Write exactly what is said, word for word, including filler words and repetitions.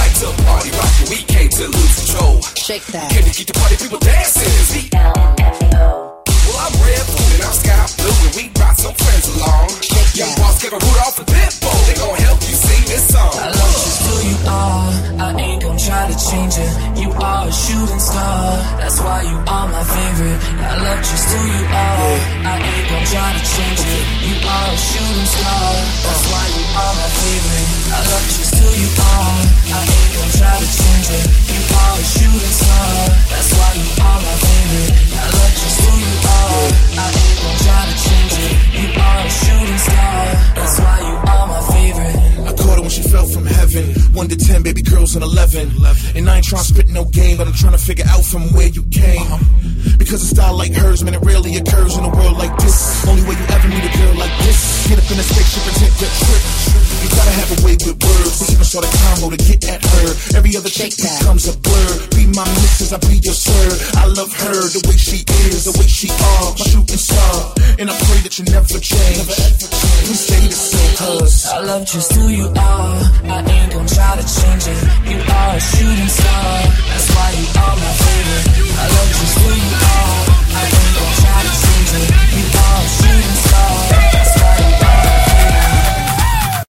like to party rock, but we came to lose control. Shake that. Came to keep the party people dancing. It's the L M N O. Well, I'm red food and I'm sky blue, and we brought some friends along. Young boss Kevin Rudolph and Pitbull, they gon' help you sing this song. I love just who you are, I ain't gon' try to change it. You are a shooting star, that's why you are my favorite. I love just who you are, I ain't gon' try to change it. You are a shooting star, that's why you are my favorite. I love just who you are, I ain't gon' try to change it. You are a shooting star, that's why you are my favorite. I love just who you are, I ain't gon' try to change it. You are a shooting star, that's why you are my favorite. I caught her when she fell from heaven. One to ten, baby girls an eleven. And I ain't trying to spit no game, but I'm trying to figure out from where you came. Because a style like hers, man, it rarely occurs in a world like this. Only way you ever meet a girl like this. Get up in a spaceship and take that trip. You gotta have a way with words. We even start a combo to get at her. Every other chick becomes a blur. Be my missus, I be your sir. I love her, the way she is, the way she are, my shooting star. And I pray that you never change. We stay the same, cause I love just who you are, I ain't gon' try to change it. You are a shooting star, that's why you are my favorite. I love just who you